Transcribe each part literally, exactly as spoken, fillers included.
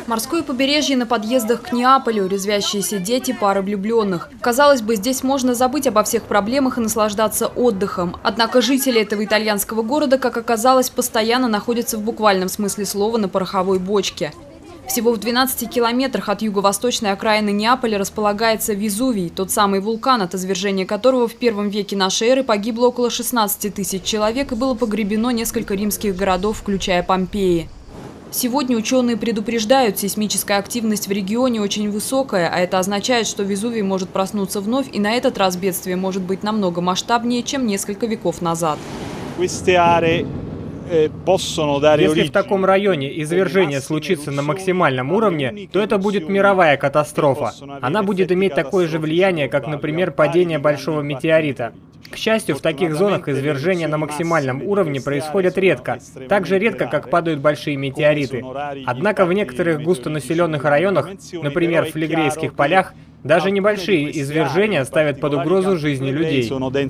Морское побережье на подъездах к Неаполю, резвящиеся дети, пары влюбленных. Казалось бы, здесь можно забыть обо всех проблемах и наслаждаться отдыхом. Однако жители этого итальянского города, как оказалось, постоянно находятся в буквальном смысле слова на пороховой бочке. Всего в двенадцати километрах от юго-восточной окраины Неаполя располагается Везувий, тот самый вулкан, от извержения которого в первом веке нашей эры погибло около шестнадцати тысяч человек и было погребено несколько римских городов, включая Помпеи. Сегодня ученые предупреждают, сейсмическая активность в регионе очень высокая, а это означает, что Везувий может проснуться вновь, и на этот раз бедствие может быть намного масштабнее, чем несколько веков назад. Если в таком районе извержение случится на максимальном уровне, то это будет мировая катастрофа. Она будет иметь такое же влияние, как, например, падение большого метеорита. К счастью, в таких зонах извержения на максимальном уровне происходят редко, так же редко, как падают большие метеориты. Однако в некоторых густонаселенных районах, например, в Флегрейских полях, даже небольшие извержения ставят под угрозу жизни людей.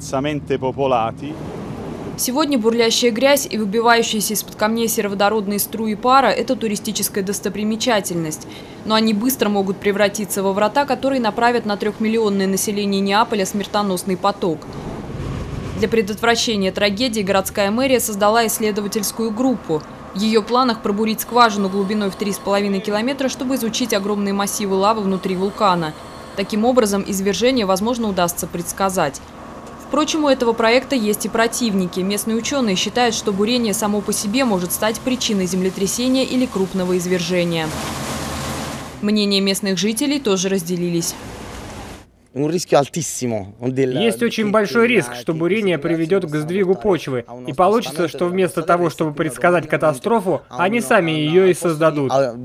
Сегодня бурлящая грязь и выбивающиеся из-под камней сероводородные струи пара – это туристическая достопримечательность. Но они быстро могут превратиться во врата, которые направят на трехмиллионное население Неаполя смертоносный поток. Для предотвращения трагедии городская мэрия создала исследовательскую группу. В ее планах пробурить скважину глубиной в три с половиной километра, чтобы изучить огромные массивы лавы внутри вулкана. Таким образом, извержение, возможно, удастся предсказать. Впрочем, у этого проекта есть и противники. Местные ученые считают, что бурение само по себе может стать причиной землетрясения или крупного извержения. Мнения местных жителей тоже разделились. Есть очень большой риск, что бурение приведет к сдвигу почвы. И получится, что вместо того, чтобы предсказать катастрофу, они сами ее и создадут. Это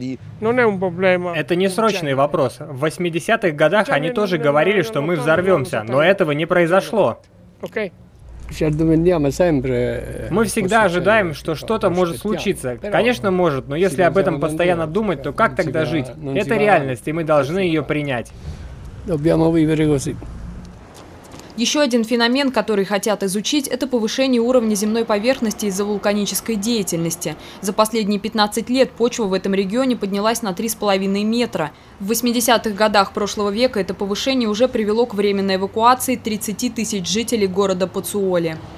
не срочный вопрос. В восьмидесятых годах они тоже говорили, что мы взорвемся, но этого не произошло. Мы всегда ожидаем, что что-то может случиться. Конечно, может, но если об этом постоянно думать, то как тогда жить? Это реальность, и мы должны ее принять. Еще один феномен, который хотят изучить, это повышение уровня земной поверхности из-за вулканической деятельности. За последние пятнадцать лет почва в этом регионе поднялась на три с половиной метра. В восьмидесятых годах прошлого века это повышение уже привело к временной эвакуации тридцати тысяч жителей города Поцуоли.